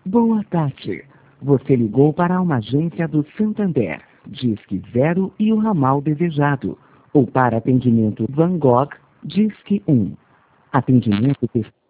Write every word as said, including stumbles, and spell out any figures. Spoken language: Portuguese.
Boa tarde. Você ligou para uma agência do Santander, Disque Zero e o ramal desejado. Ou para atendimento Van Gogh, Disque um. Atendimento